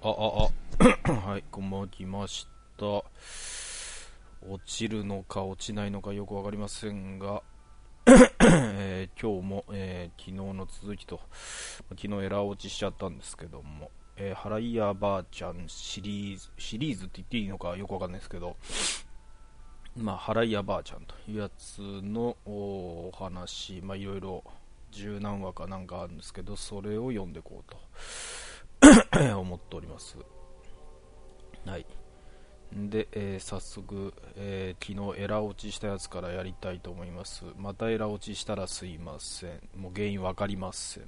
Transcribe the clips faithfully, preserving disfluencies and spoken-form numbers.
あ、あ、あ、はい、こんばんは、来ました。落ちるのか落ちないのかよくわかりませんが、えー今日も、えー昨日の続きと、昨日エラー落ちしちゃったんですけども、えー、ハライヤばあちゃんシリーズ、シリーズって言っていいのかよくわかんないですけど、まあ、ハライヤばあちゃんというやつのお話、まあ、いろいろ十何話かなんかあるんですけど、それを読んでいこうと思っております。はい。で、えー早速、えー昨日エラー落ちしたやつからやりたいと思います。またエラー落ちしたらすいません。もう原因わかりません。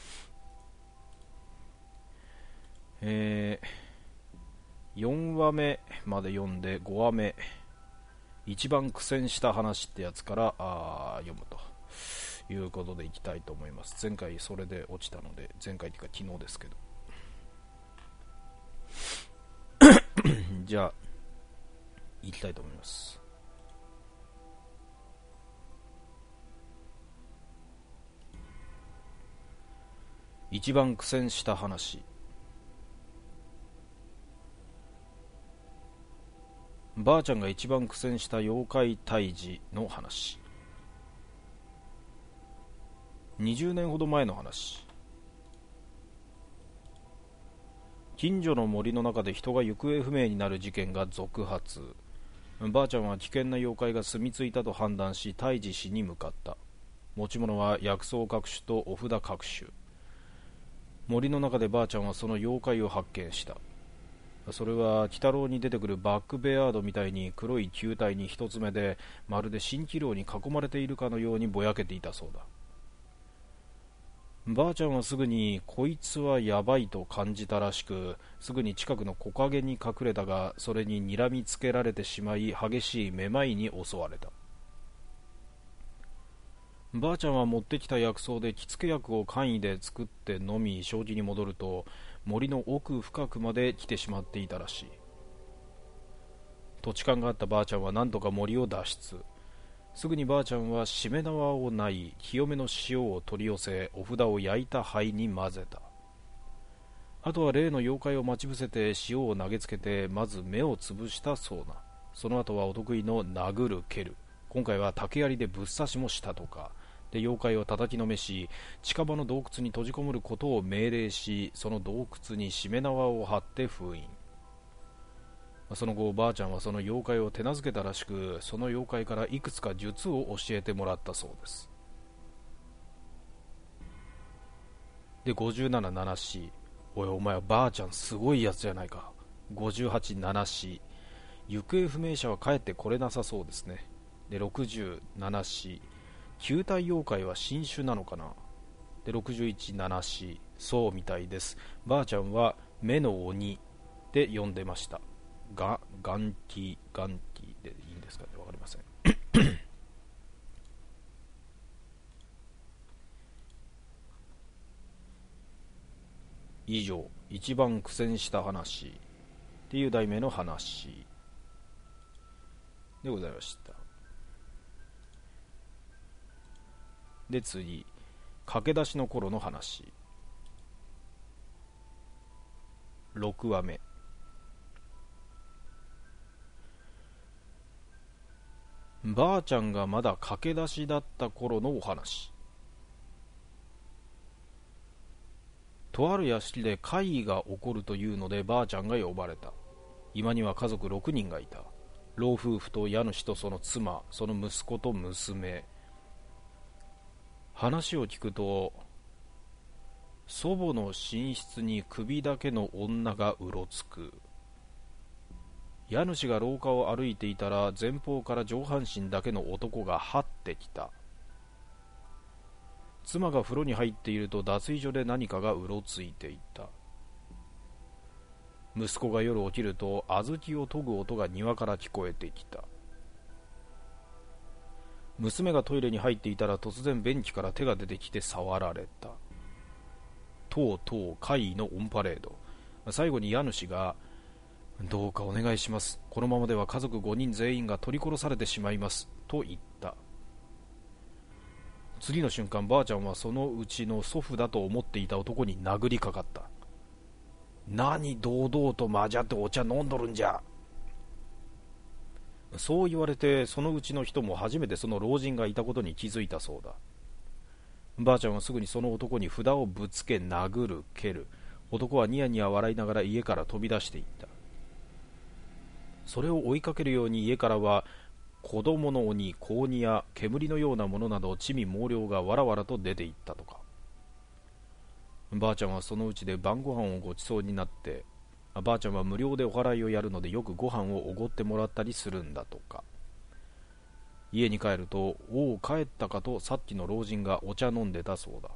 えーよんわめまで読んでごわめ、一番苦戦した話ってやつからあー読むということでいきたいと思います。前回それで落ちたので、前回っていうか昨日ですけど。じゃあ、いきたいと思います。一番苦戦した話。ばあちゃんが一番苦戦した妖怪退治の話。にじゅうねんほど前の話。近所の森の中で人が行方不明になる事件が続発。ばあちゃんは危険な妖怪が住み着いたと判断し退治しに向かった。持ち物は薬草各種とお札各種。森の中でばあちゃんはその妖怪を発見した。それは鬼太郎に出てくるバックベアードみたいに黒い球体に一つ目で、まるで蜃気楼に囲まれているかのようにぼやけていたそうだ。ばあちゃんはすぐにこいつはやばいと感じたらしく、すぐに近くの木陰に隠れたが、それに睨みつけられてしまい激しいめまいに襲われた。ばあちゃんは持ってきた薬草で着付け薬を簡易で作って飲み、正気に戻ると森の奥深くまで来てしまっていたらしい。土地勘があったばあちゃんは何とか森を脱出。すぐにばあちゃんはしめ縄をない、清めの塩を取り寄せ、お札を焼いた灰に混ぜた。あとは例の妖怪を待ち伏せて塩を投げつけて、まず目をつぶしたそうな。その後はお得意の殴る蹴る、今回は竹槍でぶっ刺しもしたとかで、妖怪を叩きのめし、近場の洞窟に閉じこもることを命令し、その洞窟にしめ縄を張って封印。その後ばあちゃんはその妖怪を手なずけたらしく、その妖怪からいくつか術を教えてもらったそうです。で、ごじゅうなな、ななし、おいお前はばあちゃんすごいやつじゃないか。ごじゅうはち、ななし、行方不明者は帰ってこれなさそうですね。で、ろくじゅうななし、球体妖怪は新種なのかな。で、ろくじゅういち、ななし、そうみたいです。ばあちゃんは目の鬼で呼んでました。がガンティガンティでいいんですかね、わかりません。以上、一番苦戦した話っていう題名の話でございました。で、次、駆け出しの頃の話。ろくわめ。ばあちゃんがまだ駆け出しだった頃のお話。とある屋敷で怪異が起こるというのでばあちゃんが呼ばれた。今には家族ろくにんがいた。老夫婦と家主とその妻、その息子と娘。話を聞くと、祖母の寝室に首だけの女がうろつく。家主が廊下を歩いていたら、前方から上半身だけの男が這ってきた。妻が風呂に入っていると脱衣所で何かがうろついていた。息子が夜起きると小豆を研ぐ音が庭から聞こえてきた。娘がトイレに入っていたら突然便器から手が出てきて触られた。とうとう怪異のオンパレード。最後に家主が、どうかお願いします、このままでは家族ごにん全員が取り殺されてしまいますと言った。次の瞬間ばあちゃんはそのうちの祖父だと思っていた男に殴りかかった。 何堂々と混じってお茶飲んどるんじゃ。そう言われて、そのうちの人も初めてその老人がいたことに気づいたそうだ。ばあちゃんはすぐにその男に札をぶつけ殴る蹴る。男はニヤニヤ笑いながら家から飛び出していった。それを追いかけるように家からは子供の鬼、子鬼や煙のようなものなど魑魅魍魎がわらわらと出ていったとか。ばあちゃんはそのうちで晩ご飯をごちそうになって、ばあちゃんは無料でお祓いをやるのでよくご飯をおごってもらったりするんだとか。家に帰ると、おお帰ったかとさっきの老人がお茶飲んでたそうだ。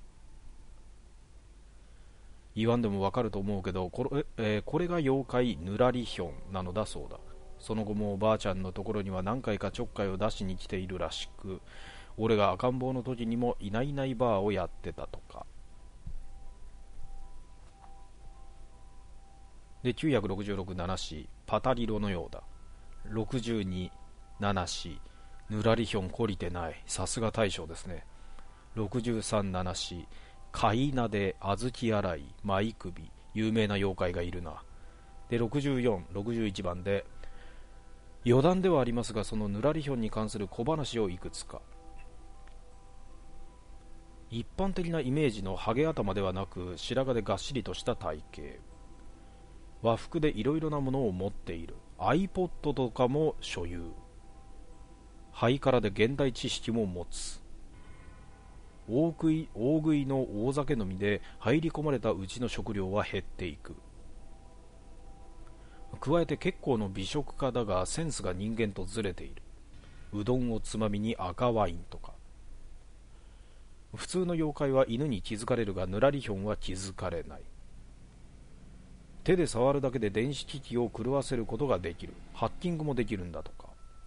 言わんでもわかると思うけど、これ、えーこれが妖怪ぬらりひょんなのだそうだ。その後もおばあちゃんのところには何回かちょっかいを出しに来ているらしく、俺が赤ん坊の時にもいないいないバーをやってたとか。で、きゅうひゃくろくじゅうろく、ななし、パタリロのようだ。ろくじゅうに、ななし、ぬらりひょん懲りてない。さすが大将ですね。ろくじゅうさん、ななし、かいなで小豆洗い、舞首、有名な妖怪がいるな。で、ろくじゅうよん、ろくじゅういちばんで、余談ではありますが、そのぬらりひょんに関する小話をいくつか。一般的なイメージのハゲ頭ではなく、白髪でがっしりとした体型。和服でいろいろなものを持っている。 iPod とかも所有。ハイカラで現代知識も持つ。大食い、大食いの大酒飲みで入り込まれたうちの食料は減っていく。加えて結構の美食家だがセンスが人間とずれている。うどんをつまみに赤ワインとか。普通の妖怪は犬に気づかれるが、ぬらりひょんは気づかれない。手で触るだけで電子機器を狂わせることができる。ハッキングもできるんだとか。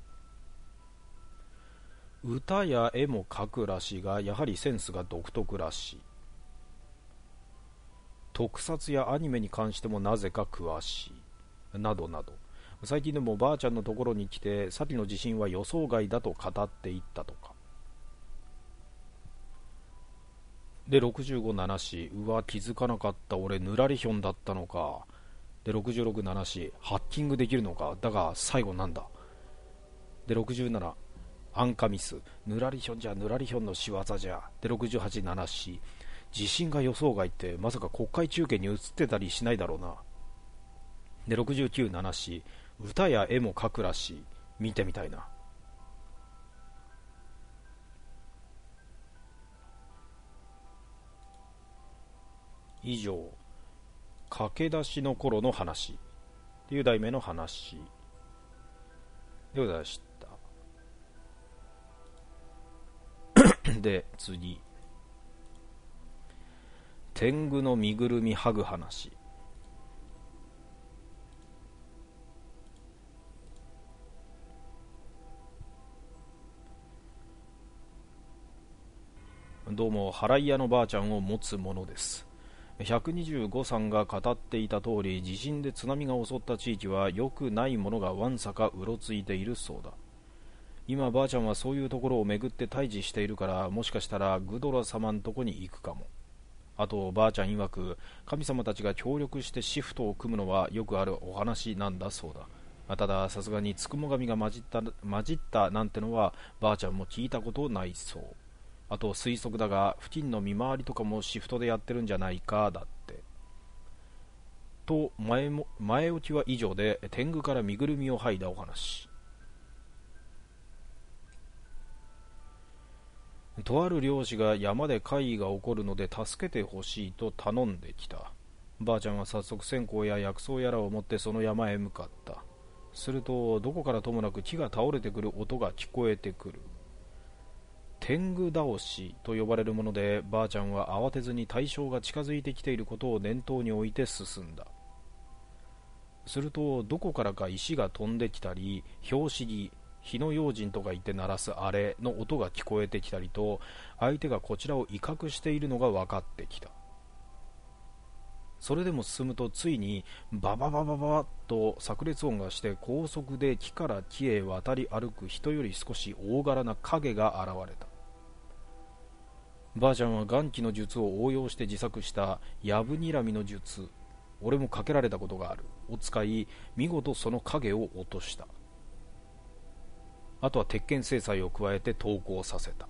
歌や絵も描くらしいが、やはりセンスが独特らしい。特撮やアニメに関してもなぜか詳しい。などなど。最近でもばあちゃんのところに来て、先の地震は予想外だと語っていったとか。で、ろくじゅうご、ななし、うわ気づかなかった、俺ぬらりひょんだったのか。で、ろくじゅうろく、ななし、ハッキングできるのか。だが最後なんだ。で、ろくじゅうなな、アンカミス、ぬらりひょんじゃぬらりひょんの仕業じゃ。で、ろくじゅうはち、ななし、地震が予想外ってまさか国会中継に映ってたりしないだろうな。で、ろくじゅうきゅう、ななし、歌や絵も描くらしい。見てみたいな。以上、駆け出しの頃の話っていう題名の話でございました。で、次。天狗の身ぐるみ剥ぐ話。どうも、払い屋のばあちゃんを持つものです。ひゃくにじゅうごさんが語っていた通り、地震で津波が襲った地域は良くないものがわんさかうろついているそうだ。今ばあちゃんはそういうところを巡って退治しているから、もしかしたらグドラ様んとこに行くかも。あとばあちゃん曰く、神様たちが協力してシフトを組むのはよくあるお話なんだそうだ。たださすがにつくも神が混じった混じったなんてのはばあちゃんも聞いたことないそう。あと推測だが、付近の見回りとかもシフトでやってるんじゃないかだって。と 前, も前置きは以上で、天狗から身ぐるみを剥いだお話。とある漁師が山で怪異が起こるので助けてほしいと頼んできた。ばあちゃんは早速線香や薬草やらを持ってその山へ向かった。するとどこからともなく木が倒れてくる音が聞こえてくる。天狗倒しと呼ばれるもので、ばあちゃんは慌てずに対象が近づいてきていることを念頭に置いて進んだ。するとどこからか石が飛んできたり、拍子木、火の用心とか言って鳴らすあれの音が聞こえてきたりと、相手がこちらを威嚇しているのが分かってきた。それでも進むと、ついにバババババッと炸裂音がして、高速で木から木へ渡り歩く人より少し大柄な影が現れた。ばあちゃんは元気の術を応用して自作したヤブにらみの術俺もかけられたことがあるを使い、見事その影を落とした。あとは鉄拳制裁を加えて投降させた。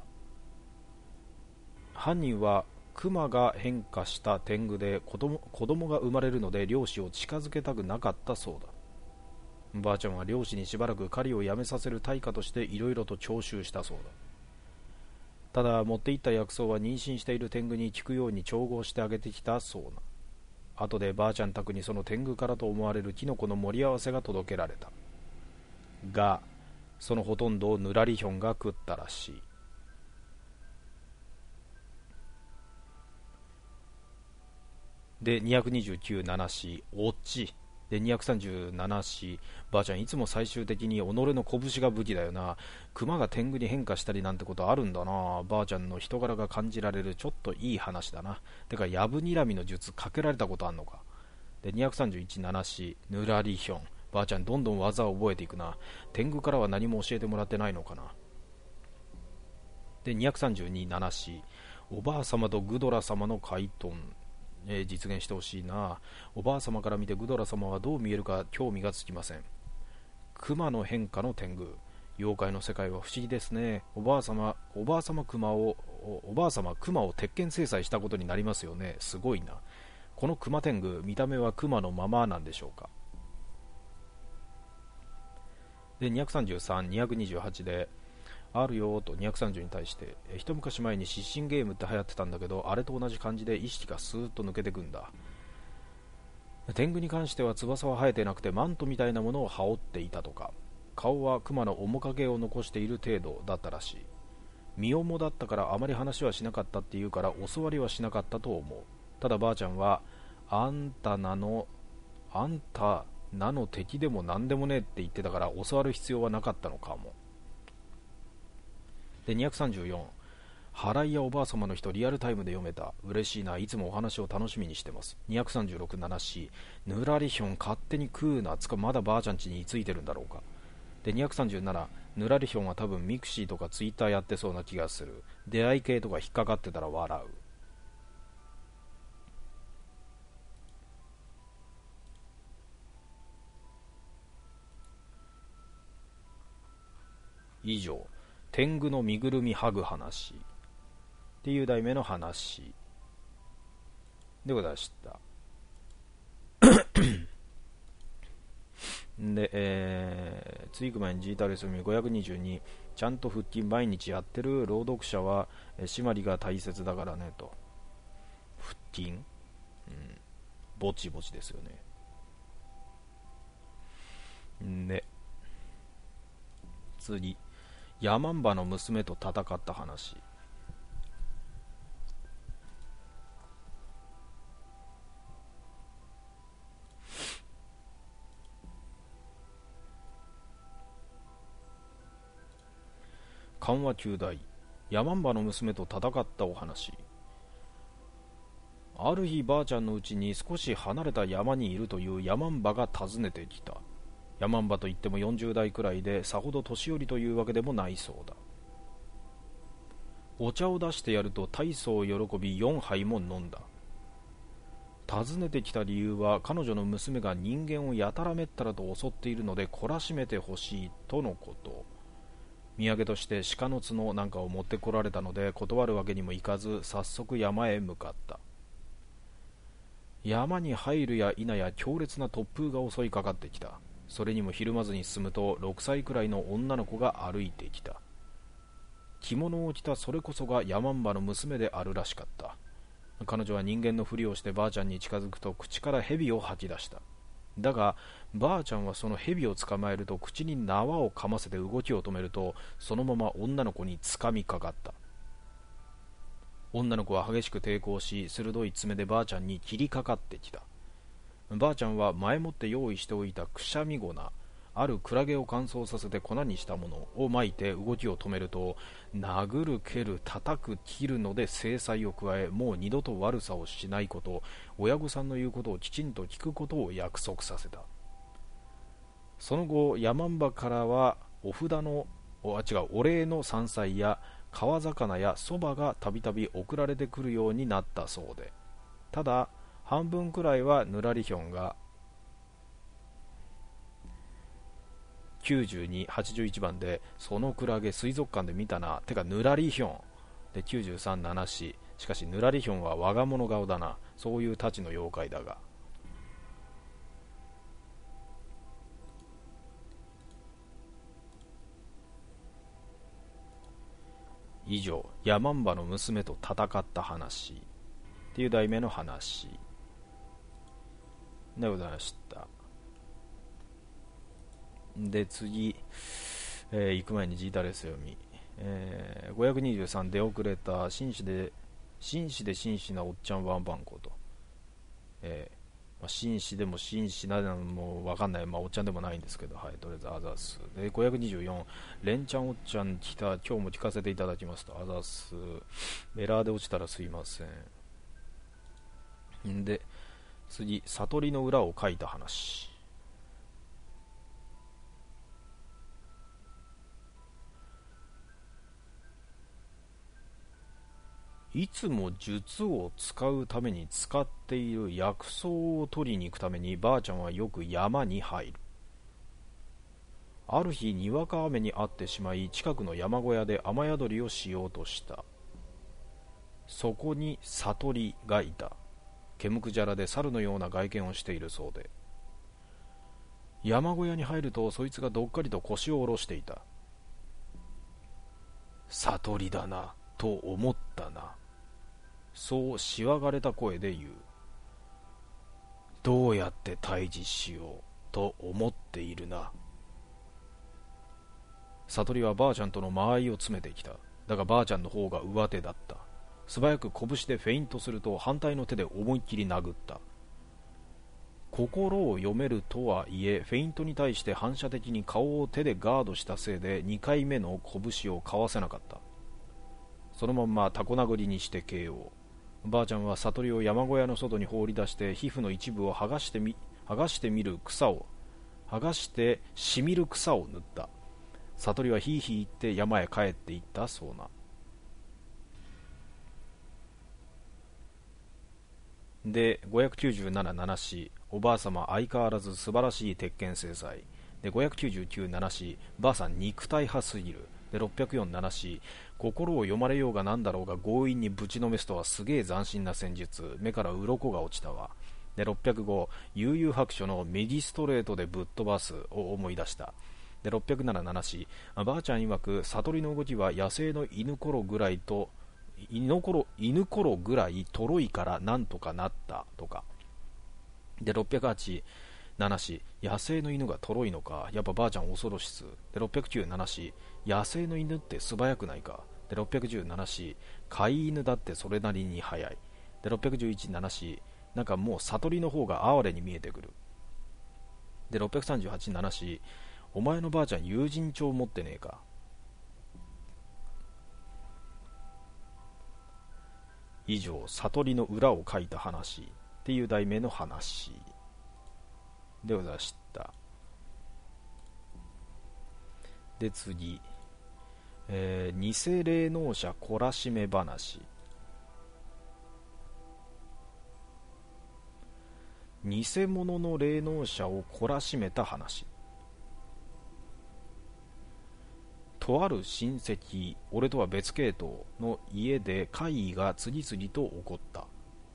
犯人は熊が変化した天狗で、子供、子供が生まれるので漁師を近づけたくなかったそうだ。ばあちゃんは漁師にしばらく狩りをやめさせる対価としていろいろと徴収したそうだ。ただ持っていった薬草は妊娠している天狗に効くように調合してあげてきたそうな。後でばあちゃん宅にその天狗からと思われるキノコの盛り合わせが届けられたが、そのほとんどをヌラリヒョンが食ったらしい。でにひゃくにじゅうきゅう、ななしオチでにひゃくさんじゅうななし、ばあちゃんいつも最終的に己の拳が武器だよな。熊が天狗に変化したりなんてことあるんだな。ばあちゃんの人柄が感じられるちょっといい話だな。てかヤブにらみの術かけられたことあんのか。でにひゃくさんじゅういち、ななしヌラリヒョン、ばあちゃんどんどん技を覚えていくな。天狗からは何も教えてもらってないのかな。でにひゃくさんじゅうに、ななしおばあ様とグドラ様の回答、えー、実現してほしいな。おばあ様から見てグドラ様はどう見えるか興味がつきません。熊の変化の天狗、妖怪の世界は不思議ですね。おばあ様おばあ様熊をおおばあ様熊を鉄拳制裁したことになりますよね。すごいな。この熊天狗、見た目は熊のままなんでしょうか。でにひゃくさんじゅうさん、にひゃくにじゅうはちであるよとにひゃくさんじゅうに対して、え一昔前に失神ゲームって流行ってたんだけど、あれと同じ感じで意識がスーッと抜けてくんだ。天狗に関しては翼は生えてなくてマントみたいなものを羽織っていたとか、顔は熊の面影を残している程度だったらしい。身重だったからあまり話はしなかったっていうから教わりはしなかったと思う。ただばあちゃんはあんたなのあんたなの敵でも何でもねえって言ってたから教わる必要はなかったのかも。でにひゃくさんじゅうよん、払いやおばあ様の人リアルタイムで読めた。嬉しいな。いつもお話を楽しみにしてます。にひゃくさんじゅうろく、ななしヌラリヒョン勝手に食うな。つかまだばあちゃん家に居ついてるんだろうか。でにひゃくさんじゅうなな、ヌラリヒョンは多分ミクシーとかツイッターやってそうな気がする。出会い系とか引っかかってたら笑う。以上、天狗の身ぐるみ剥ぐ話っていう題名の話でございました。で、えー、次行く前にジータレスミごひゃくにじゅうに、ちゃんと腹筋毎日やってる朗読者は締まりが大切だからねと。腹筋、うん、ぼちぼちですよね。で次、ヤマンバの娘と戦った話。緩和中大、ヤマンバの娘と戦ったお話。ある日ばあちゃんのうちに少し離れた山にいるというヤマンバが訪ねてきた。ヤマンバといってもよんじゅう代くらいで、さほど年寄りというわけでもないそうだ。お茶を出してやると大層喜びよんはいも飲んだ。訪ねてきた理由は彼女の娘が人間をやたらめったらと襲っているので懲らしめてほしいとのこと。土産として鹿の角なんかを持ってこられたので断るわけにもいかず、早速山へ向かった。山に入るや否や強烈な突風が襲いかかってきた。それにもひるまずに進むとろくさいくらいの女の子が歩いてきた。着物を着たそれこそがヤマンバの娘であるらしかった。彼女は人間のふりをしてばあちゃんに近づくと口から蛇を吐き出した。だがばあちゃんはその蛇を捕まえると口に縄をかませて動きを止めると、そのまま女の子につかみかかった。女の子は激しく抵抗し、鋭い爪でばあちゃんに切りかかってきた。ばあちゃんは前もって用意しておいたくしゃみ粉、あるクラゲを乾燥させて粉にしたものを巻いて動きを止めると、殴る蹴る叩く切るので制裁を加え、もう二度と悪さをしないこと、親御さんの言うことをきちんと聞くことを約束させた。その後ヤマンバからはお札のあ違うお礼の山菜や川魚やそばがたびたび送られてくるようになったそうで、ただ半分くらいはぬらりひょんがきゅうじゅうに、はちじゅういちばんで、そのクラゲ水族館で見たな、てかぬらりひょんできゅうじゅうさん、ななし、しかしぬらりひょんは我が物顔だな、そういうたちの妖怪だが。以上、ヤマンバの娘と戦った話っていう題名の話でございました。で次、えー行く前にジータレス読み、えーごひゃくにじゅうさん出遅れた紳士で紳士で紳士なおっちゃんワンバンコと、えーまあ、紳士でも紳士なのも分かんない、まあ、おっちゃんでもないんですけど、はい、とりあえずあざす。でごひゃくにじゅうよんレンちゃんおっちゃん来た、今日も聞かせていただきますと、あざす。エラーで落ちたらすいません。で次、悟りの裏を書いた話。いつも術を使うために使っている薬草を取りに行くためにばあちゃんはよく山に入る。ある日にわか雨に遭ってしまい、近くの山小屋で雨宿りをしようとした。そこに悟りがいた。毛むくじゃらで猿のような外見をしているそうで、山小屋に入るとそいつがどっかりと腰を下ろしていた。悟りだなと思ったな、そうしわがれた声で言う。どうやって退治しようと思っているな。悟りはばあちゃんとの間合いを詰めてきた。だがばあちゃんの方が上手だった。素早く拳でフェイントすると反対の手で思いっきり殴った。心を読めるとはいえ、フェイントに対して反射的に顔を手でガードしたせいでにかいめの拳をかわせなかった。そのまんまタコ殴りにして ケーオー。ばあちゃんは悟りを山小屋の外に放り出して皮膚の一部を剥がしてみ剥がしてみる草を剥がしてしみる草を塗った。悟りはヒーヒー言って山へ帰っていったそうな。でごひゃくきゅうじゅうなな、ななし、おばあさま相変わらず素晴らしい鉄拳制裁。でごひゃくきゅうじゅうきゅう、ななし、ばあさん肉体派すぎる。でろっぴゃくよん、ななし、心を読まれようがなんだろうが強引にぶちのめすとはすげえ斬新な戦術。目から鱗が落ちたわ。でろっぴゃくご、悠々白書の右ストレートでぶっ飛ばすを思い出した。でろっぴゃくなな、ななし、ばあちゃん曰く悟りの動きは野生の犬頃ぐらいと犬頃犬頃ぐらいとろいからなんとかなったとか。でろっぴゃくはち、ななし、野生の犬がとろいのか、やっぱばあちゃん恐ろしす。でろっぴゃくきゅう、ななし、野生の犬って素早くないか。でろっぴゃくじゅうななし、飼い犬だってそれなりに速い。でろっぴゃくじゅういち、ななし、なんかもう悟りの方が哀れに見えてくる。でろっぴゃくさんじゅうはち、ななし、お前のばあちゃん友人帳持ってねえか。以上、悟りの裏を書いた話っていう題名の話でございました。で次、えー、偽霊能者懲らしめ話。偽物の霊能者を懲らしめた話。とある親戚、俺とは別系統の家で怪異が次々と起こった。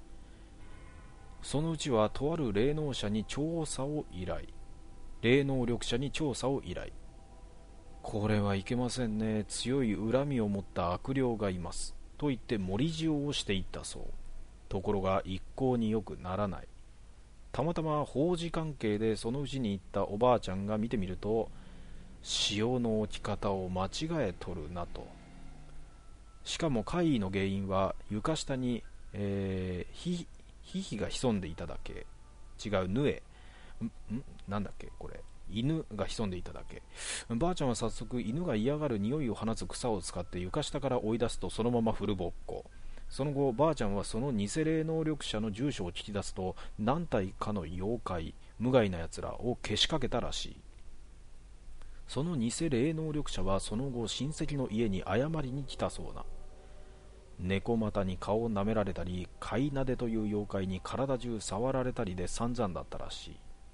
そのうちはとある霊能者に調査を依頼霊能力者に調査を依頼。これはいけませんね、強い恨みを持った悪霊がいますと言って盛り塩をしていったそう。ところが一向によくならない。たまたま法事関係でそのうちに行ったおばあちゃんが見てみると、塩の置き方を間違えとるなと。しかも怪異の原因は床下に、えー、ひヒヒが潜んでいただけ。違う、ヌエんんなんだっけこれ、犬が潜んでいただけ。ばあちゃんは早速犬が嫌がる匂いを放つ草を使って床下から追い出すと、そのままフルボッコ。その後ばあちゃんはその偽霊能力者の住所を聞き出すと、何体かの妖怪無害なやつらをけしかけたらしい。その偽霊能力者はその後親戚の家に謝りに来たそうな。 猫股に顔を舐められたり、飼いなでという妖怪に体中触られたりで散々だったらしい。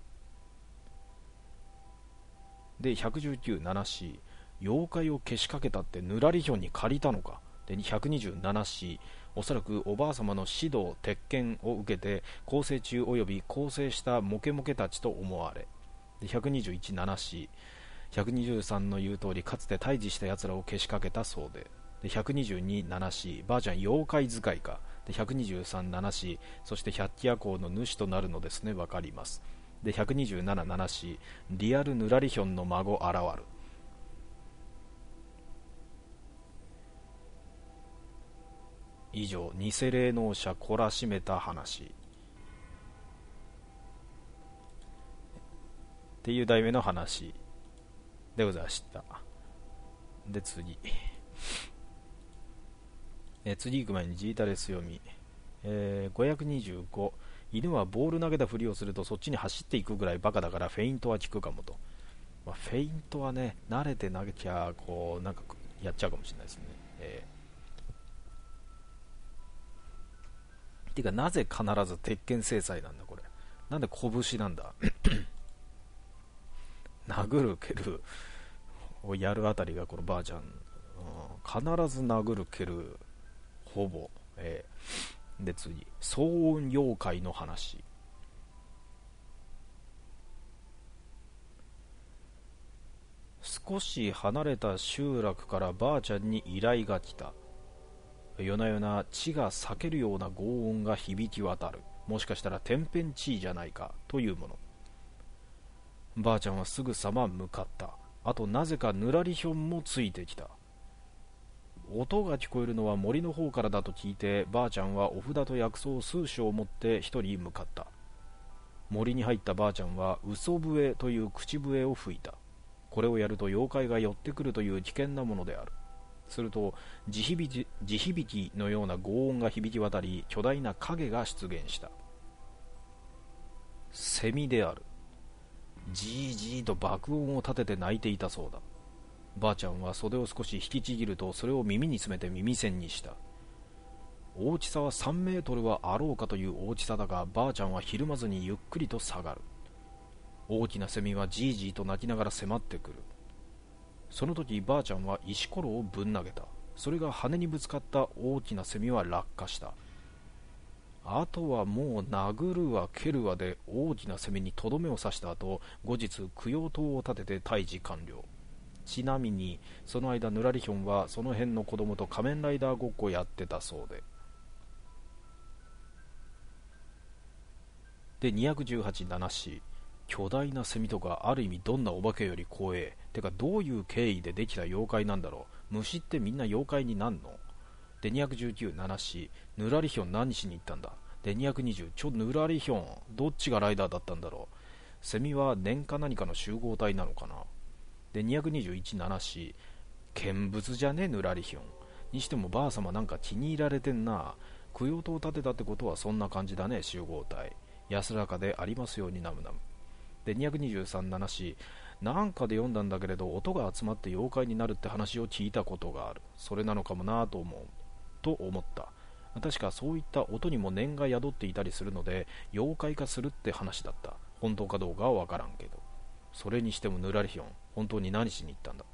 で、ひゃくじゅうきゅう、ナナシ、妖怪をけしかけたってぬらりひょんに借りたのか。で、ひゃくにじゅうななシー、おそらくおばあ様の指導、鉄拳を受けて、構成中及び構成したモケモケたちと思われ。で、ひゃくにじゅういち、ナナシー、ひゃくにじゅうさんの言う通り、かつて退治した奴らをけしかけたそうで。で、ひゃくにじゅうに、ナナシー、ばあちゃん妖怪使いか。で、ひゃくにじゅうさん、ナナシー、そして百鬼夜行の主となるのですね、わかります。で、ひゃくにじゅうなな、ナナシー、リアルぬらりひょんの孫現る。以上、偽霊能者懲らしめた話っていう題名の話でございました。で、次。え次行く前にジータレス読み。えー、ごひゃくにじゅうご、犬はボール投げたふりをするとそっちに走っていくぐらいバカだからフェイントは効くかもと。まあ、フェイントはね、慣れて投げちゃこうなんかやっちゃうかもしれないですね。えー、てかなぜ必ず鉄拳制裁なんだこれ。なんで拳なんだ殴る蹴るをやるあたりがこのばあちゃん、うん、必ず殴る蹴るほぼ、えー、で次、騒音妖怪の話。少し離れた集落からばあちゃんに依頼が来た。夜な夜な血が裂けるような轟音が響き渡る。もしかしたら天変地異じゃないかというもの。ばあちゃんはすぐさま向かった。あとなぜかぬらりひょんもついてきた。音が聞こえるのは森の方からだと聞いて、ばあちゃんはお札と薬草数種を持って一人向かった。森に入ったばあちゃんは嘘笛という口笛を吹いた。これをやると妖怪が寄ってくるという危険なものである。すると地響き、地響きのような轟音が響き渡り、巨大な影が出現した。セミである。じーじーと爆音を立てて鳴いていたそうだ。ばあちゃんは袖を少し引きちぎると、それを耳に詰めて耳栓にした。大きさはさんメートルはあろうかという大きさだが、ばあちゃんはひるまずにゆっくりと下がる。大きなセミはじーじーと鳴きながら迫ってくる。その時ばあちゃんは石ころをぶん投げた。それが羽にぶつかった大きなセミは落下した。あとはもう殴るわ蹴るわで大きなセミにとどめを刺した後、後日供養塔を立てて退治完了。ちなみにその間ぬらりひょんはその辺の子供と仮面ライダーごっこやってたそうで。で、にひゃくじゅうはち、ナナシ、巨大なセミとかある意味どんなお化けより怖え。てかどういう経緯でできた妖怪なんだろう。虫ってみんな妖怪になんの。で、にひゃくじゅうきゅう、ナナシ、ぬらりひょん何しに行ったんだ。で、にひゃくにじゅう、ちょぬらりひょんどっちがライダーだったんだろう。セミは年か何かの集合体なのかな。で、にひゃくにじゅういち、ナナシ、見物じゃねぬらりひょんにしてもばあ様なんか気に入られてんな。供養塔を建てたってことはそんな感じだね。集合体安らかでありますようにナムナム。で、にひゃくにじゅうさん、ナナシ、なんかで読んだんだけれど音が集まって妖怪になるって話を聞いたことがある。それなのかもなぁと思うと思った。確かそういった音にも念が宿っていたりするので妖怪化するって話だった。本当かどうかはわからんけど。それにしてもぬらりひょん本当に何しに行ったんだ。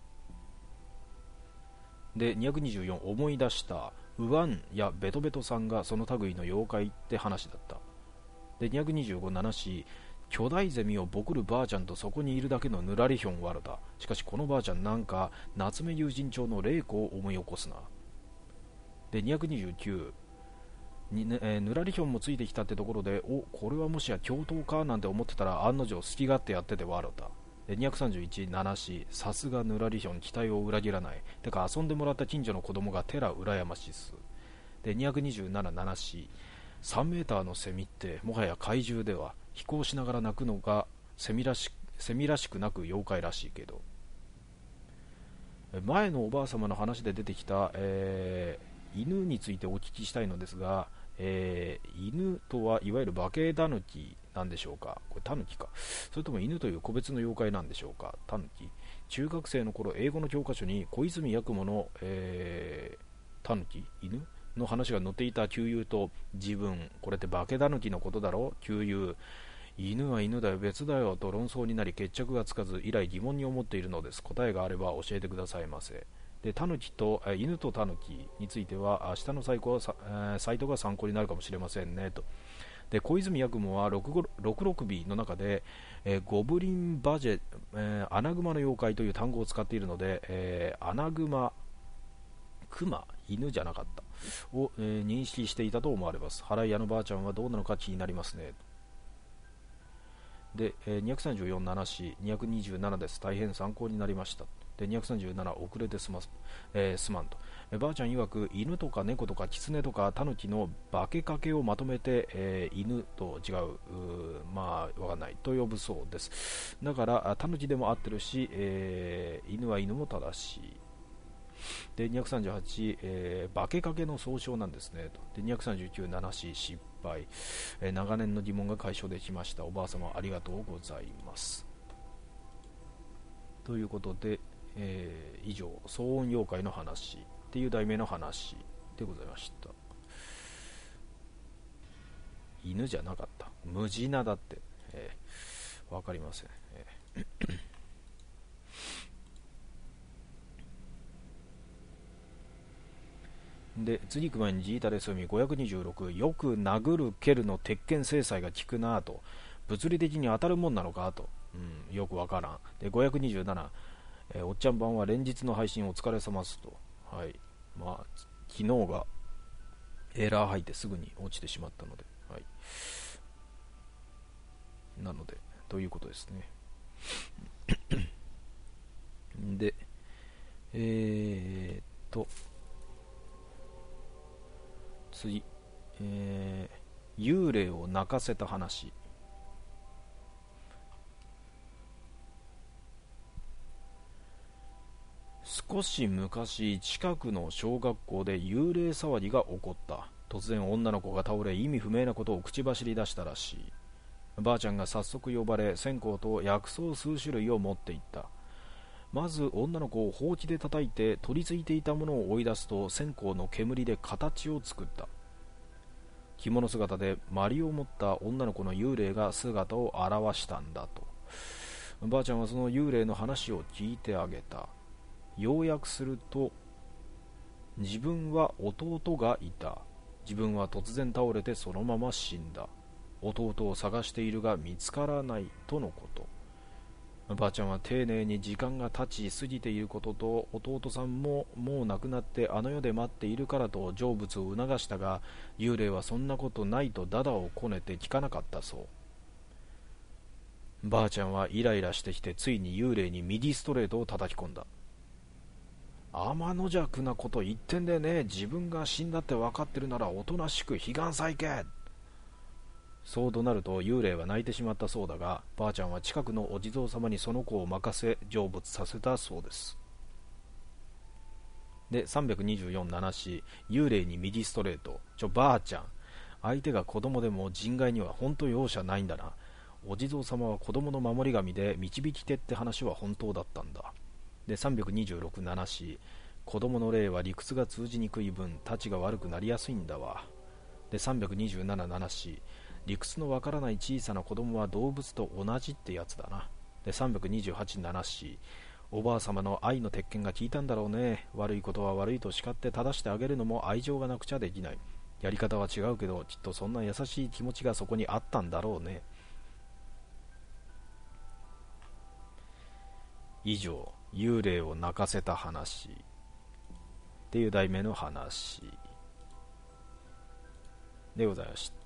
で、にひゃくにじゅうよん、思い出した。ウワンやベトベトさんがその類の妖怪って話だった。で、にひゃくにじゅうご、ナナシ、巨大ゼミをボクるばあちゃんとそこにいるだけのぬらりひょんワルだ。しかしこのばあちゃんなんか夏目友人帳の玲子を思い起こすな。で、にひゃくにじゅうきゅう、に、えー、ぬらりひょんもついてきたってところで、お、これはもしや共闘かなんて思ってたら案の定好き勝手やっててワルだ。で、にひゃくさんじゅういち、ナナシ、さすがぬらりひょん期待を裏切らない。てか遊んでもらった近所の子供がテラ羨ましいっす。で、にひゃくにじゅうなな、ナナシ、さんメーターのセミってもはや怪獣では飛行しながら鳴くのがセミらしセミらしくなく妖怪らしいけど。前のおばあ様の話で出てきた、えー、犬についてお聞きしたいのですが、えー、犬とはいわゆる化けタヌキなんでしょうか。これタヌキか、それとも犬という個別の妖怪なんでしょうか。タヌキ。中学生の頃英語の教科書に小泉八雲の、えー、タヌキ犬の話が載っていた旧友と自分、これって化け狸のことだろ。旧友、犬は犬だよ、別だよと論争になり決着がつかず、以来疑問に思っているのです。答えがあれば教えてくださいませ。で、タヌキとえ犬とタヌキについては下のサイコはさ、えーサイトが参考になるかもしれませんねと。で、小泉八雲はろくろくろくびの中で、えーゴブリンバジェ、えーアナグマの妖怪という単語を使っているので、えーアナグマ、クマ、犬じゃなかったを、えー認識していたと思われます。払い屋のばあちゃんはどうなのか気になりますね。で、えーにひゃくさんじゅうよん、ななし、にひゃくにじゅうななです。大変参考になりました。で、にひゃくさんじゅうなな、遅れてすます、えーすまんと。えーばあちゃん曰く、犬とか猫とか狐とかタヌキの化けかけをまとめて、えー犬と違う、うーまあ、わかんないと呼ぶそうです。だから、タヌキでも合ってるし、えー犬は犬も正しい。で、にひゃくさんじゅうはち、えー化けかけの総称なんですねと。で、にひゃくさんじゅうきゅう、ななし、失敗、えー長年の疑問が解消できました。おばあ様ありがとうございます。ということで、えー以上、騒音妖怪の話っていう題名の話でございました。犬じゃなかった。ムジナだって。えー、わかりません。えーで、次行く前にジータレスミごひゃくにじゅうろく、よく殴る蹴るの鉄拳制裁が効くなぁと。物理的に当たるもんなのかと。うん、よくわからん。で、ごひゃくにじゅうなな、えーおっちゃん版は連日の配信お疲れ様ですと。はい。まあ、昨日がエラー入ってすぐに落ちてしまったので。はい。なので、ということですね。で、えーっと、次、えー、幽霊を泣かせた話。少し昔、近くの小学校で幽霊騒ぎが起こった。突然女の子が倒れ、意味不明なことを口走り出したらしい。ばあちゃんが早速呼ばれ、線香と薬草数種類を持っていった。まず女の子をほうきで叩いて取り付いていたものを追い出すと、線香の煙で形を作った。着物姿で鞠を持った女の子の幽霊が姿を現したんだと。ばあちゃんはその幽霊の話を聞いてあげた。要約すると、自分は弟がいた。自分は突然倒れてそのまま死んだ。弟を探しているが見つからないとのこと。ばあちゃんは丁寧に時間が経ち過ぎていることと、弟さんももう亡くなってあの世で待っているからと成仏を促したが、幽霊はそんなことないとダダをこねて聞かなかったそう。ばあちゃんはイライラしてきて、ついに幽霊に右ストレートを叩き込んだ。天の弱なこと言ってんでね。自分が死んだって分かってるならおとなしく彼岸祭け。そう怒鳴ると幽霊は泣いてしまったそうだが、ばあちゃんは近くのお地蔵様にその子を任せ成仏させたそうです。で、さんびゃくにじゅうよん、ななし、幽霊に右ストレート。ちょばあちゃん、相手が子供でも人外には本当容赦ないんだな。お地蔵様は子供の守り神で導き手って話は本当だったんだ。で、さんびゃくにじゅうろく、ななし、子供の霊は理屈が通じにくい分たちが悪くなりやすいんだわ。で、さんびゃくにじゅうなな、ななし、理屈のわからない小さな子供は動物と同じってやつだな。で、さんびゃくにじゅうはち、ななし、おばあ様の愛の鉄拳が効いたんだろうね。悪いことは悪いと叱って正してあげるのも愛情がなくちゃできない。やり方は違うけど、きっとそんな優しい気持ちがそこにあったんだろうね。以上、幽霊を泣かせた話っていう題名の話でございました。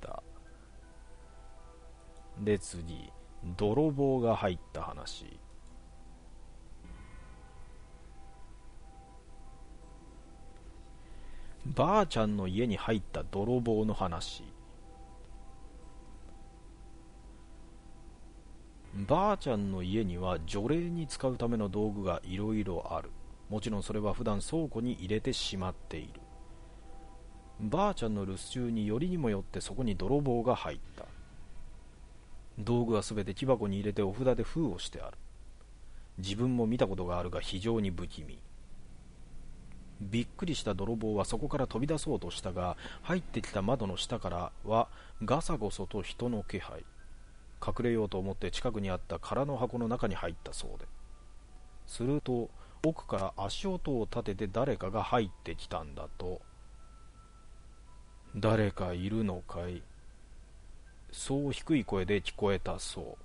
で、次、泥棒が入った話。ばあちゃんの家に入った泥棒の話。ばあちゃんの家には除霊に使うための道具がいろいろある。もちろんそれは普段倉庫に入れてしまっている。ばあちゃんの留守中によりにもよってそこに泥棒が入った。道具はすべて木箱に入れてお札で封をしてある。自分も見たことがあるが非常に不気味。 びっくりした泥棒はそこから飛び出そうとしたが、入ってきた窓の下からはガサゴソと人の気配。隠れようと思って近くにあった空の箱の中に入ったそうで、すると奥から足音を立てて誰かが入ってきたんだと。誰かいるのかい、そう低い声で聞こえたそう。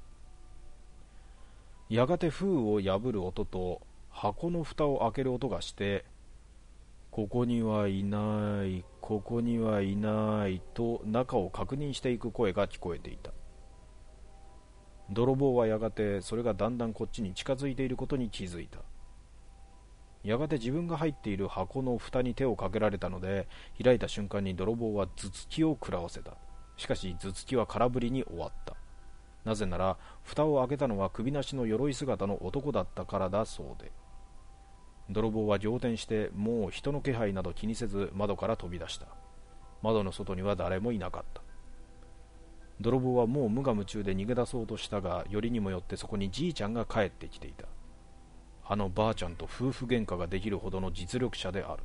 やがて封を破る音と箱の蓋を開ける音がして、ここにはいない、ここにはいないと中を確認していく声が聞こえていた。泥棒はやがてそれがだんだんこっちに近づいていることに気づいた。やがて自分が入っている箱の蓋に手をかけられたので、開いた瞬間に泥棒は頭突きを食らわせた。しかし頭突きは空振りに終わった。なぜなら蓋を開けたのは首なしの鎧姿の男だったからだそうで、泥棒は仰天してもう人の気配など気にせず窓から飛び出した。窓の外には誰もいなかった。泥棒はもう無我夢中で逃げ出そうとしたが、よりにもよってそこにじいちゃんが帰ってきていた。あのばあちゃんと夫婦喧嘩ができるほどの実力者である。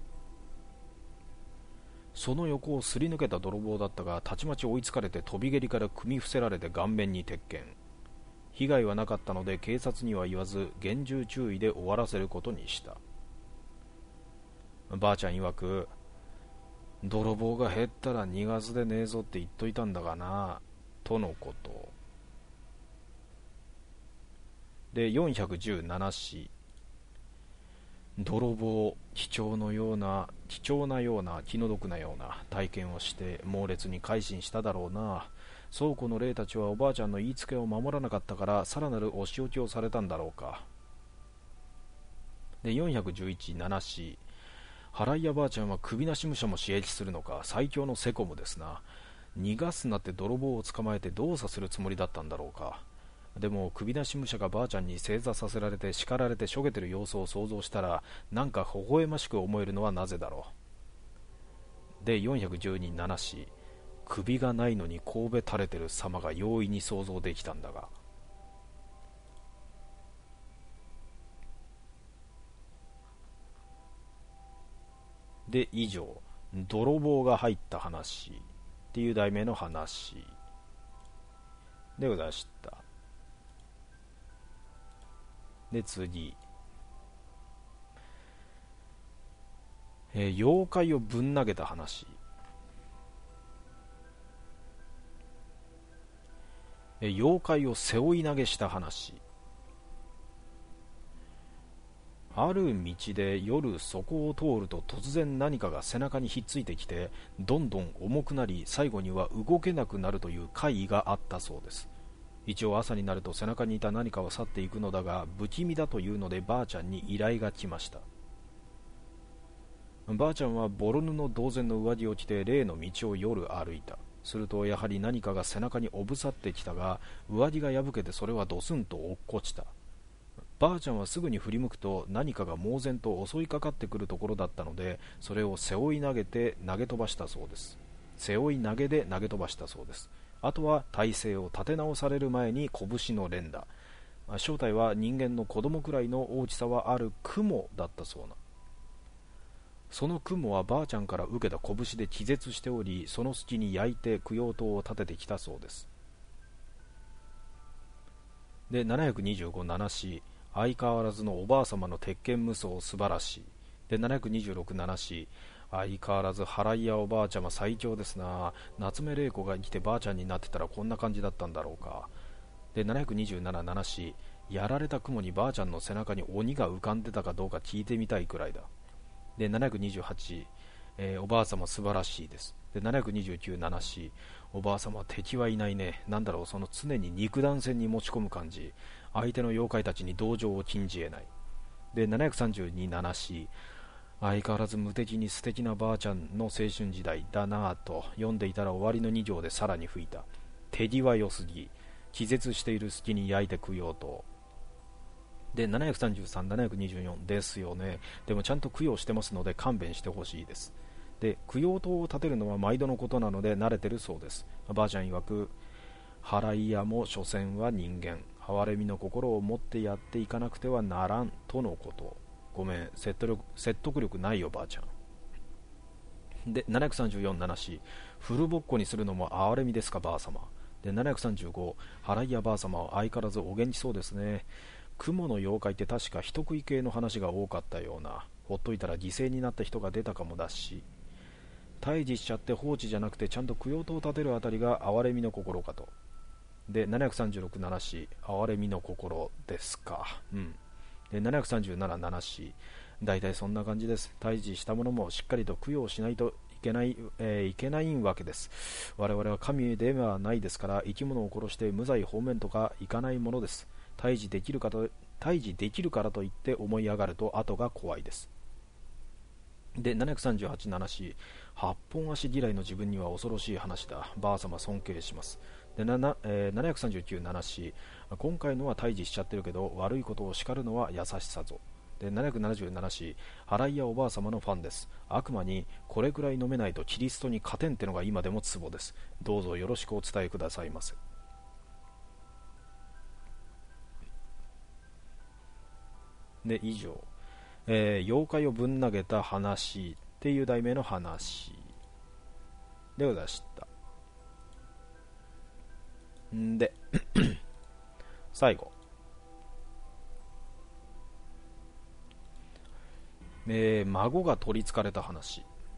その横をすり抜けた泥棒だったが、たちまち追いつかれて飛び蹴りから組み伏せられて顔面に鉄拳。被害はなかったので警察には言わず厳重注意で終わらせることにした。ばあちゃん曰く、泥棒が減ったら逃がすでねえぞって言っといたんだがな、とのこと。でよんひゃくじゅうななし、泥棒、貴重のような貴重なような気の毒なような体験をして猛烈に改心しただろうな。倉庫の霊たちはおばあちゃんの言いつけを守らなかったからさらなるお仕置きをされたんだろうか。でよんひゃくじゅういち、ななし、払い屋ばあちゃんは首なし武者も刺激するのか、最強のセコムですな。逃がすなって泥棒を捕まえて動作するつもりだったんだろうか。でも首なし武者がばあちゃんに正座させられて叱られてしょげてる様子を想像したら、なんか微笑ましく思えるのはなぜだろう。でよんひゃくじゅうに、ななし、首がないのに神戸垂れてる様が容易に想像できたんだが。で以上、泥棒が入った話っていう題名の話でございました。で次、えー、妖怪をぶん投げた話。えー、妖怪を背負い投げした話。ある道で夜そこを通ると突然何かが背中にひっついてきて、どんどん重くなり最後には動けなくなるという怪異があったそうです。一応朝になると背中にいた何かは去っていくのだが、不気味だというのでばあちゃんに依頼が来ました。ばあちゃんはボロ布同然の上着を着て例の道を夜歩いた。するとやはり何かが背中におぶさってきたが、上着が破けてそれはドスンと落っこちた。ばあちゃんはすぐに振り向くと何かが猛然と襲いかかってくるところだったので、それを背負い投げて投げ飛ばしたそうです。背負い投げで投げ飛ばしたそうです。あとは体勢を立て直される前に拳の連打。正体は人間の子供くらいの大きさはある雲だったそうな。その雲はばあちゃんから受けた拳で気絶しており、その隙に焼いて供養塔を立ててきたそうです。でななひゃくにじゅうご、ななし、相変わらずのおばあ様の鉄拳無双素晴らしい。でななひゃくにじゅうろく、ななし、相変わらず払い屋おばあちゃま最強ですな。夏目玲子が生きてばあちゃんになってたらこんな感じだったんだろうか。でななひゃくにじゅうなな、ななし、やられた雲にばあちゃんの背中に鬼が浮かんでたかどうか聞いてみたいくらいだ。でななひゃくにじゅうはち、えー、おばあ様素晴らしいです。でななひゃくにじゅうきゅう、ななし、おばあ様敵はいないね。なんだろう、その常に肉弾戦に持ち込む感じ、相手の妖怪たちに同情を禁じ得ない。でななひゃくさんじゅうに、ななし、相変わらず無敵に素敵なばあちゃんの青春時代だなぁと読んでいたら終わりのに行でさらに吹いた。手際良すぎ、気絶している隙に焼いて供養と。でななひゃくさんじゅうさん、ななひゃくにじゅうよんですよね。でもちゃんと供養してますので勘弁してほしいです。で供養塔を建てるのは毎度のことなので慣れてるそうです。ばあちゃん曰く、払い屋も所詮は人間、哀れみの心を持ってやっていかなくてはならんとのこと。 ごめん、説得力、説得力ないよばあちゃん。でななひゃくさんじゅうよん、ナナシ、フルボッコにするのも哀れみですかばあ様。でななひゃくさんじゅうご、払い屋ばあ様は相変わらずお元気そうですね。雲の妖怪って確か人食い系の話が多かったような。ほっといたら犠牲になった人が出たかもだし、退治しちゃって放置じゃなくてちゃんと供養塔を建てるあたりが哀れみの心かと。でななひゃくさんじゅうろく、ナナシ、哀れみの心ですか。うんでななひゃくさんじゅうなな、ナナシ、だいたいそんな感じです。退治したものもしっかりと供養しないといけない、えーいけないわけです。我々は神ではないですから、生き物を殺して無罪放免とかいかないものです。退治できるかと退治できるからといって思い上がると後が怖いです。でななひゃくさんじゅうはち、ナナシ、八本足嫌いの自分には恐ろしい話だ。ばあ様尊敬します。でなな、えー、ななひゃくさんじゅうきゅう、ナナシ、今回のは退治しちゃってるけど悪いことを叱るのは優しさぞ。でななひゃくななじゅうななシ、払い屋おばあ様のファンです。悪魔にこれくらい飲めないとキリストに勝てんってのが今でもツボです。どうぞよろしくお伝えくださいませ。で以上、えー妖怪をぶん投げた話っていう題名の話でございました。んで最後、えー孫が取りつかれた話。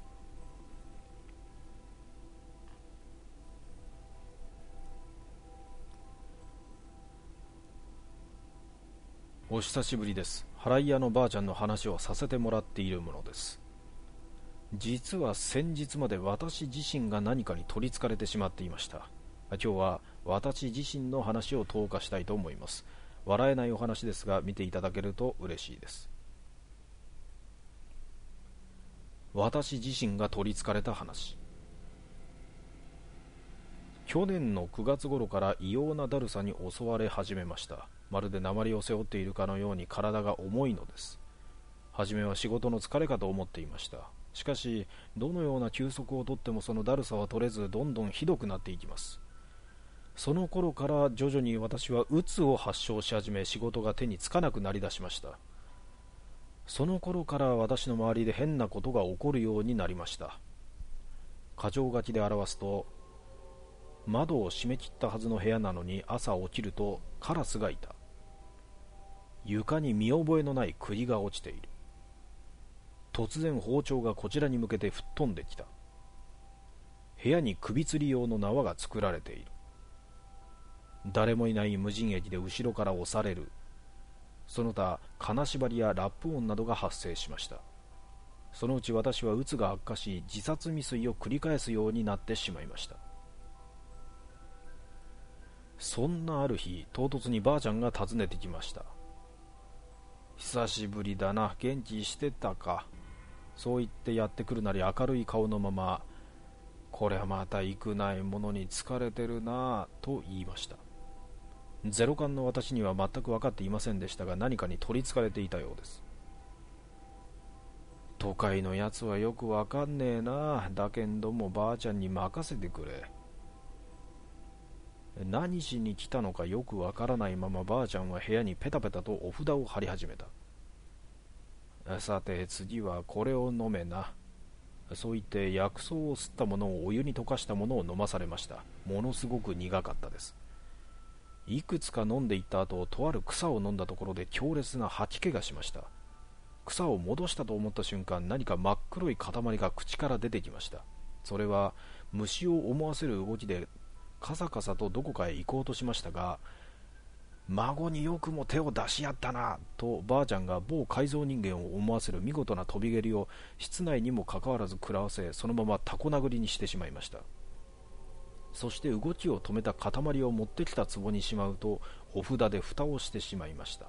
お久しぶりです。払い屋のばあちゃんの話をさせてもらっているものです。実は先日まで私自身が何かに取りつかれてしまっていました。今日は私自身の話を投下したいと思います。笑えないお話ですが見ていただけると嬉しいです。私自身が取りつかれた話。去年のくがつ頃から異様なだるさに襲われ始めました。まるで鉛を背負っているかのように体が重いのです。はじめは仕事の疲れかと思っていました。しかしどのような休息をとってもそのだるさは取れず、どんどんひどくなっていきます。その頃から徐々に私はうつを発症し始め、仕事が手につかなくなりだしました。その頃から私の周りで変なことが起こるようになりました。箇条書きで表すと、窓を閉め切ったはずの部屋なのに朝起きるとカラスがいた。床に見覚えのない栗が落ちている。突然包丁がこちらに向けて吹っ飛んできた。部屋に首吊り用の縄が作られている。誰もいない無人駅で後ろから押される。その他金縛りやラップ音などが発生しました。そのうち私は鬱が悪化し、自殺未遂を繰り返すようになってしまいました。そんなある日、唐突にばあちゃんが訪ねてきました。久しぶりだな、元気してたか。そう言ってやってくるなり明るい顔のまま、これはまた幾ないものに疲れてるなぁと言いました。ゼロ感の私には全く分かっていませんでしたが、何かに取りつかれていたようです。都会のやつはよく分かんねえな。だけんどもばあちゃんに任せてくれ。何しに来たのかよく分からないまま、ばあちゃんは部屋にペタペタとお札を貼り始めた。さて次はこれを飲めな。そう言って薬草を吸ったものをお湯に溶かしたものを飲まされました。ものすごく苦かったです。いくつか飲んでいった後、とある草を飲んだところで強烈な吐き気がしました。草を戻したと思った瞬間、何か真っ黒い塊が口から出てきました。それは虫を思わせる動きでカサカサとどこかへ行こうとしましたが、孫によくも手を出しやったなとばあちゃんが某改造人間を思わせる見事な飛び蹴りを室内にもかかわらず食らわせ、そのままタコ殴りにしてしまいました。そして動きを止めた塊を持ってきた壺にしまうと、お札で蓋をしてしまいました。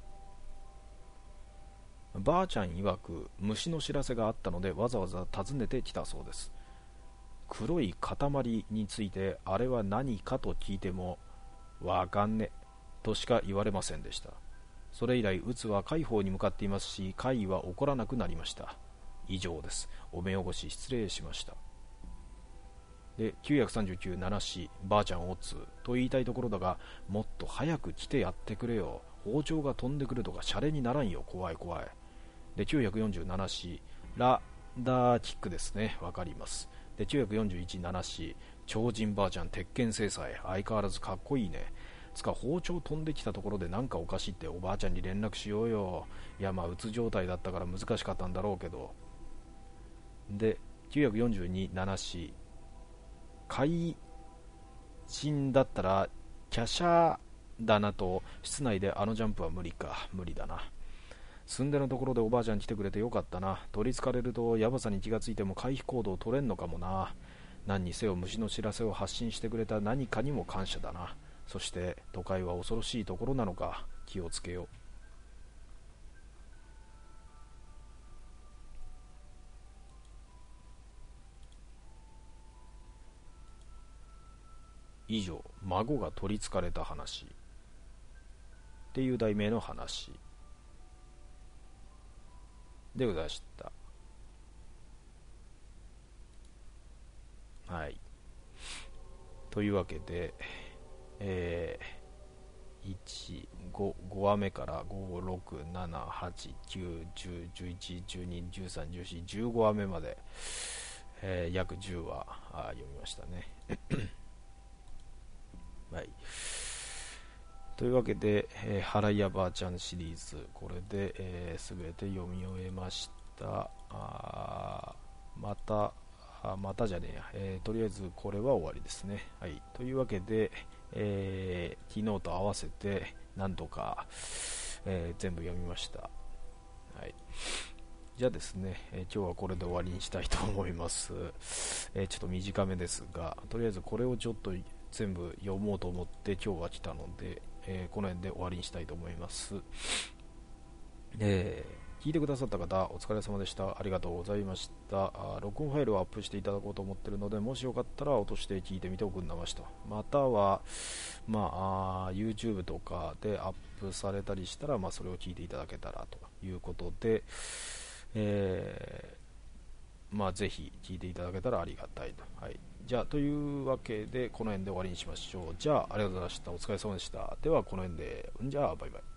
ばあちゃん曰く虫の知らせがあったのでわざわざ訪ねてきたそうです。黒い塊についてあれは何かと聞いてもわかんねとしか言われませんでした。それ以来鬱は快方に向かっていますし、怪異は起こらなくなりました。以上です。お目汚し失礼しました。できゅうひゃくさんじゅうきゅう、ナナシ、ばあちゃんおつと言いたいところだが、もっと早く来てやってくれよ。包丁が飛んでくるとかシャレにならんよ。怖い怖い。 できゅうひゃくよんじゅうななシーラダーキックですね、わかります。できゅうひゃくよんじゅういち ななシー超人ばあちゃん鉄拳制裁、相変わらずかっこいいね。つか包丁飛んできたところでなんかおかしいっておばあちゃんに連絡しようよ。いやまあうつ状態だったから難しかったんだろうけど。できゅうひゃくよんじゅうに ななシー怪人だったら華奢だなと、室内であのジャンプは無理か。無理だな。住んでのところでおばあちゃん来てくれてよかったな。取りつかれるとヤバさに気がついても回避行動を取れんのかもな。何にせよ虫の知らせを発信してくれた何かにも感謝だな。そして都会は恐ろしいところなのか。気をつけよう。以上、孫が取りつかれた話っていう題名の話でございました。はい。というわけで、えー、いち、ご、ごわめからご、ろく、なな、はち、きゅう、じゅう、じゅういち、じゅうに、じゅうさん、じゅうよん、じゅうごわめまで、えー、約じゅうわ読みましたね。はい。というわけで、えー、原屋ばあちゃんシリーズ、これで、えー、全て読み終えました。あまた、あまたじゃねえや、えー、とりあえずこれは終わりですね。はい。というわけで、えー、昨日と合わせて、なんとか、えー、全部読みました。はい。じゃあですね、えー、今日はこれで終わりにしたいと思います。えー、ちょっと短めですが、とりあえずこれをちょっと全部読もうと思って今日は来たので、えー、この辺で終わりにしたいと思います。えー聞いてくださった方お疲れ様でした。ありがとうございました。あ録音ファイルをアップしていただこうと思っているので、もしよかったら落として聞いてみておくんなましと。または、まあ、あ YouTube とかでアップされたりしたら、まあ、それを聞いていただけたらということで、えーまあ、ぜひ聞いていただけたらありがたいと。はい、じゃあというわけでこの辺で終わりにしましょう。じゃあありがとうございました。お疲れ様でした。ではこの辺で、んじゃあバイバイ。